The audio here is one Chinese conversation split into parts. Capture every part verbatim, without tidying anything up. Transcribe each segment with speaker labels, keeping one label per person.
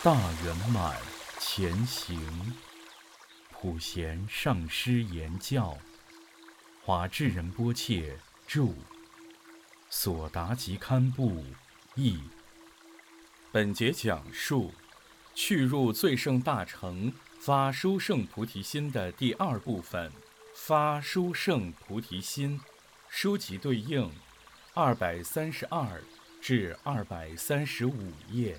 Speaker 1: 大圆满前行，普贤上师言教，华智仁波切著，索达吉堪布译。本节讲述去入最胜大乘发殊胜菩提心的第二部分，发殊胜菩提心，书籍对应二百三十二至二百三十五页。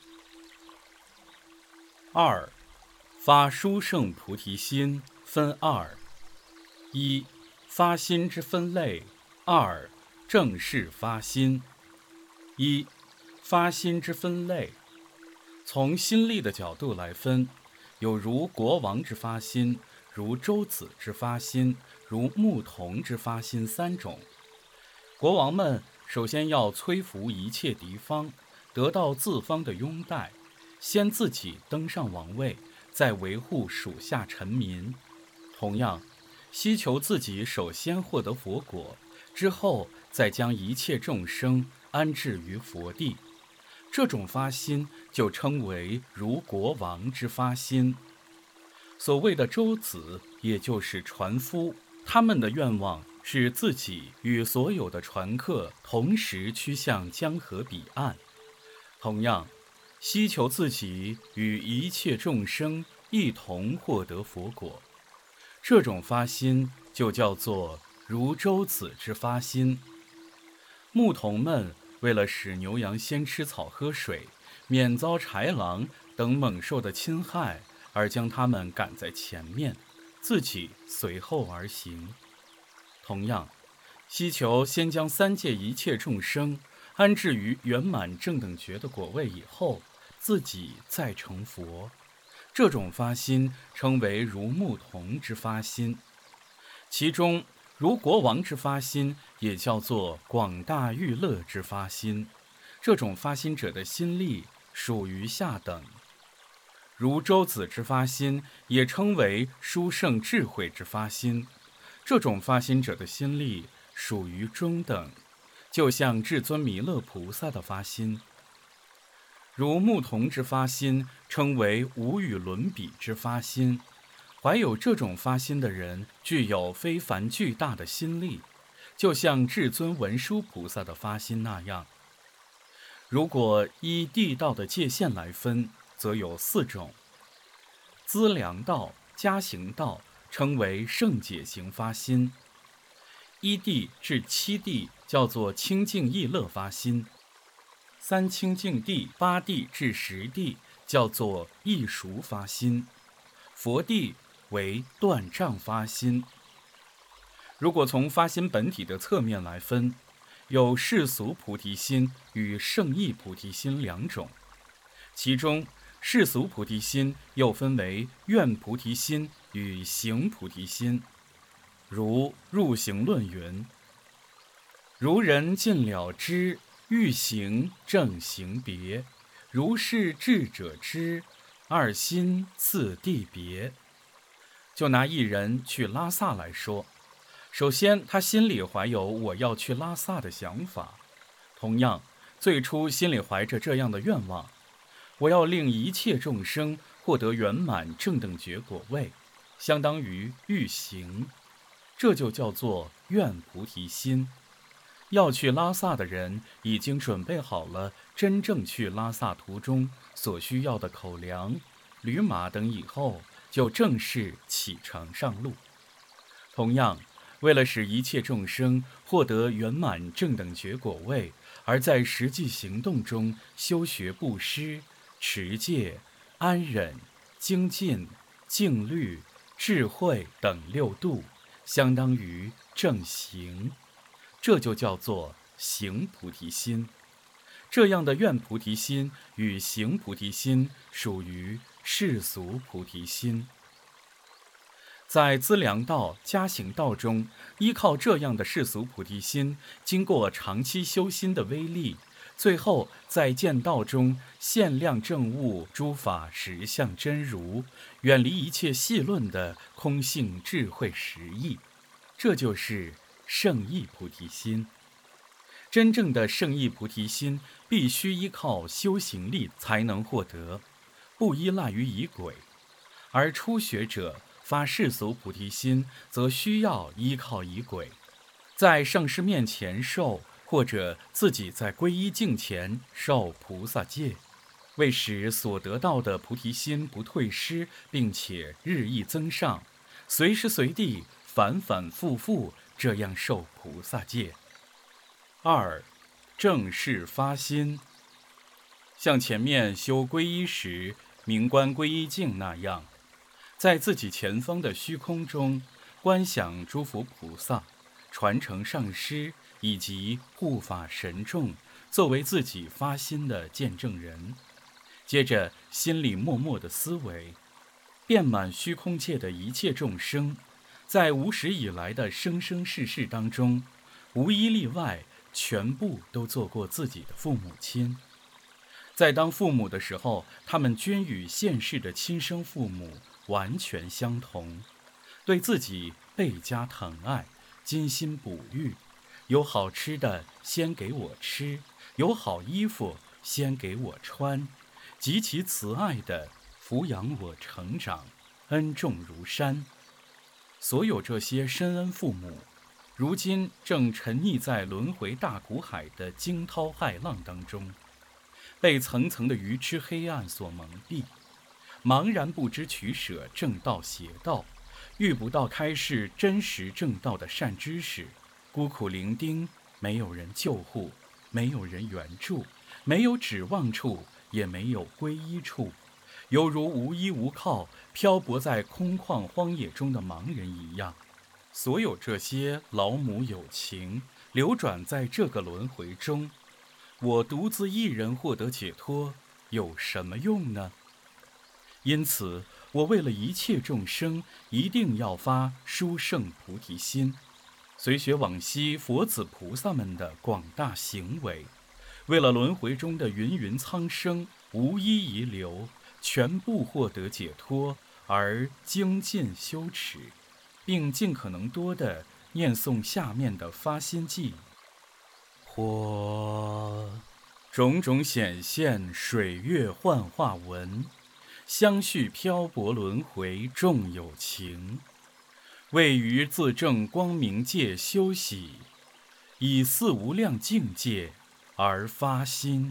Speaker 1: 二，发殊胜菩提心分二：一、发心之分类；二、正式发心。一、发心之分类，从心力的角度来分，有如国王之发心，如周子之发心，如牧童之发心三种。国王们首先要摧伏一切敌方，得到自方的拥戴，先自己登上王位，再维护属下臣民。同样，希求自己首先获得佛果，之后再将一切众生安置于佛地。这种发心就称为如国王之发心。所谓的周子，也就是船夫，他们的愿望是自己与所有的船客同时趋向江河彼岸。同样，希求自己与一切众生一同获得佛果，这种发心就叫做如周子之发心。牧童们为了使牛羊先吃草喝水，免遭豺狼等猛兽的侵害，而将他们赶在前面，自己随后而行。同样，希求先将三界一切众生安置于圆满正等觉的果位以后，自己再成佛。这种发心称为如牧童之发心。其中如国王之发心也叫做广大欲乐之发心。这种发心者的心力属于下等。如周子之发心也称为殊胜智慧之发心。这种发心者的心力属于中等，就像至尊弥勒菩萨的发心。如牧童之发心称为无与伦比之发心。怀有这种发心的人具有非凡巨大的心力，就像至尊文殊菩萨的发心那样。如果依地道的界限来分，则有四种。资粮道、加行道称为圣解行发心。一地至七地叫做清净意乐发心。三清净地、八地至十地叫做易熟发心。佛地为断障发心。如果从发心本体的侧面来分，有世俗菩提心与圣意菩提心两种。其中世俗菩提心又分为愿菩提心与行菩提心。如入行论云：如人尽了知，欲行正行别，如是智者知，二心次第别。就拿一人去拉萨来说，首先他心里怀有我要去拉萨的想法，同样最初心里怀着这样的愿望，我要令一切众生获得圆满正等觉果位，相当于欲行，这就叫做愿菩提心。要去拉萨的人已经准备好了真正去拉萨途中所需要的口粮、驴马等，以后就正式启程上路。同样，为了使一切众生获得圆满正等觉果位，而在实际行动中修学布施、持戒、安忍、精进、静虑、智慧等六度，相当于正行，这就叫做行菩提心。这样的愿菩提心与行菩提心属于世俗菩提心。在资粮道、加行道中，依靠这样的世俗菩提心，经过长期修心的威力，最后在见道中限量证悟诸法实相真如，远离一切细论的空性智慧实义，这就是圣意菩提心。真正的圣意菩提心必须依靠修行力才能获得， 不依赖于仪轨；而初学者发世俗菩提心，则需要依靠仪轨，在上师面前受，或者自己在皈依境前受菩萨戒，为使所得到的菩提心不退失，并且日益增上，随时随地反反复复这样受菩萨戒。二、正式发心，像前面修皈依时明观皈依境那样，在自己前方的虚空中观想诸佛菩萨、传承上师以及护法神众作为自己发心的见证人，接着心里默默的思维，遍满虚空界的一切众生，在无始以来的生生世世当中，无一例外，全部都做过自己的父母亲。在当父母的时候，他们均与现世的亲生父母完全相同，对自己倍加疼爱，精心哺育，有好吃的先给我吃，有好衣服先给我穿，极其慈爱地抚养我成长，恩重如山。所有这些深恩父母，如今正沉溺在轮回大苦海的惊涛骇浪当中，被层层的愚痴黑暗所蒙蔽，茫然不知取舍正道邪道，遇不到开示真实正道的善知识，孤苦伶仃，没有人救护，没有人援助，没有指望处，也没有皈依处，犹如无依无靠，漂泊在空旷荒野中的盲人一样。所有这些老母有情流转在这个轮回中，我独自一人获得解脱有什么用呢？因此，我为了一切众生，一定要发殊胜菩提心，随学往昔佛子菩萨们的广大行为，为了轮回中的芸芸苍生无一遗留，全部获得解脱而精进修持，并尽可能多地念诵下面的发心偈：或种种显现水月幻化文，相续漂泊轮回众有情，为于自证光明界修习，以四无量境界而发心。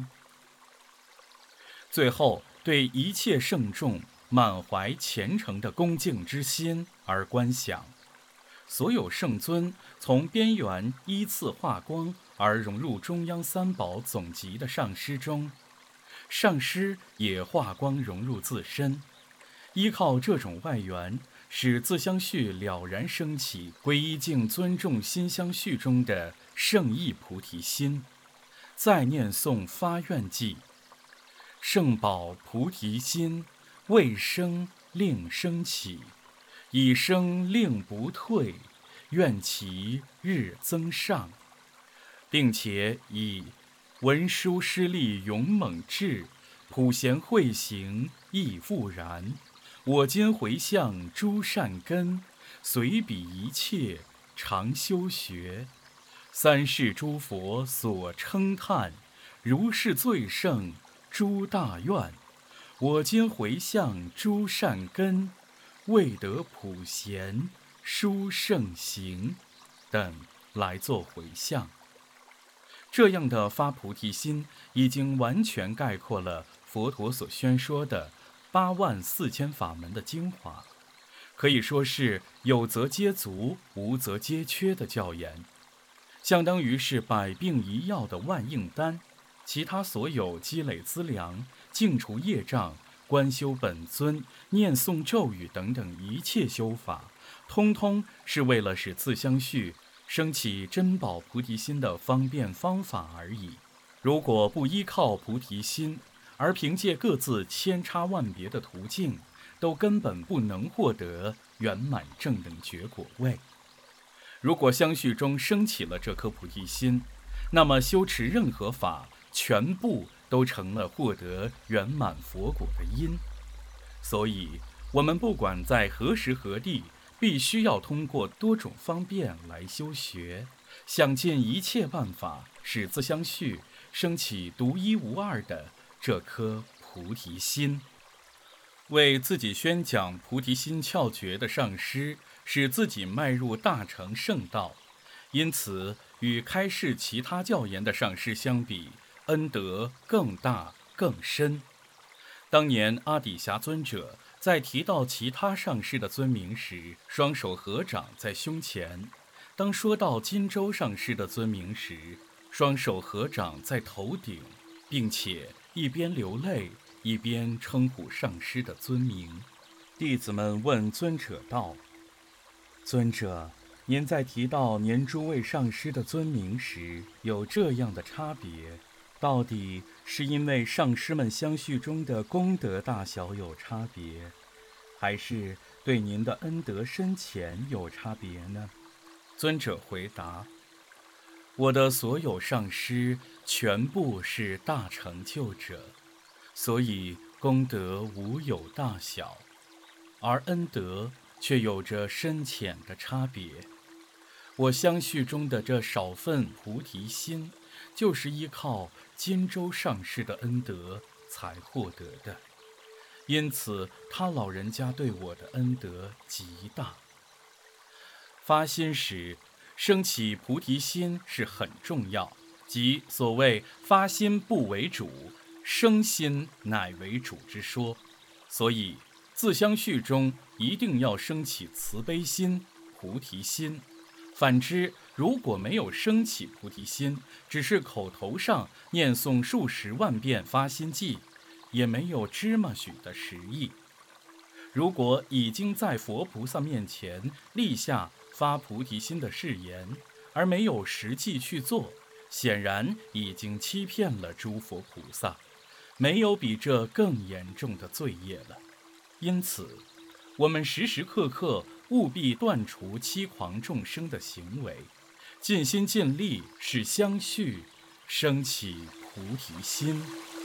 Speaker 1: 最后对一切圣众满怀虔诚的恭敬之心而观想，所有圣尊从边缘依次化光而融入中央三宝总集的上师中，上师也化光融入自身，依靠这种外缘，使自相续了然升起皈依境尊重心相续中的圣意菩提心，再念诵发愿偈：圣宝菩提心，未生令生起，已生令不退，愿其日增上，并且以文殊师利勇猛智，普贤慧行亦复然。我今回向诸善根，随彼一切常修学，三世诸佛所称叹，如是最胜诸大愿。我今回向诸善根，未得普贤殊胜行等来做回向。这样的发菩提心，已经完全概括了佛陀所宣说的八万四千法门的精华，可以说是有则皆足，无则皆缺的教言，相当于是百病一药的万应丹。其他所有积累资粮、净除业障、观修本尊、念诵咒语等等一切修法，通通是为了使自相续升起珍宝菩提心的方便方法而已。如果不依靠菩提心，而凭借各自千差万别的途径，都根本不能获得圆满正等觉果位。如果相续中升起了这颗菩提心，那么修持任何法，全部都成了获得圆满佛果的因。所以，我们不管在何时何地，必须要通过多种方便来修学，想尽一切办法，使自相续升起独一无二的这颗菩提心。 为自己宣讲菩提心窍诀的上师，使自己迈入大乘圣道，因此与开示其他教言的上师相比，恩德更大更深。当年阿底峡尊者在提到其他上师的尊名时，双手合掌在胸前；当说到金洲上师的尊名时，双手合掌在头顶，并且一边流泪一边称呼上师的尊名。弟子们问尊者道：尊者，您在提到您诸位上师的尊名时，有这样的差别，到底是因为上师们相续中的功德大小有差别，还是对您的恩德深浅有差别呢？尊者回答：我的所有上师全部是大成就者，所以功德无有大小，而恩德却有着深浅的差别。我相续中的这少份菩提心，就是依靠金洲上师的恩德才获得的，因此他老人家对我的恩德极大。发心时升起菩提心是很重要，即所谓发心不为主，生心乃为主之说。所以自相续中一定要升起慈悲心、菩提心。反之，如果没有升起菩提心，只是口头上念诵数十万遍发心偈，也没有芝麻许的实意。如果已经在佛菩萨面前立下发菩提心的誓言，而没有实际去做，显然已经欺骗了诸佛菩萨，没有比这更严重的罪业了。因此，我们时时刻刻务必断除欺狂众生的行为，尽心尽力使相续升起菩提心。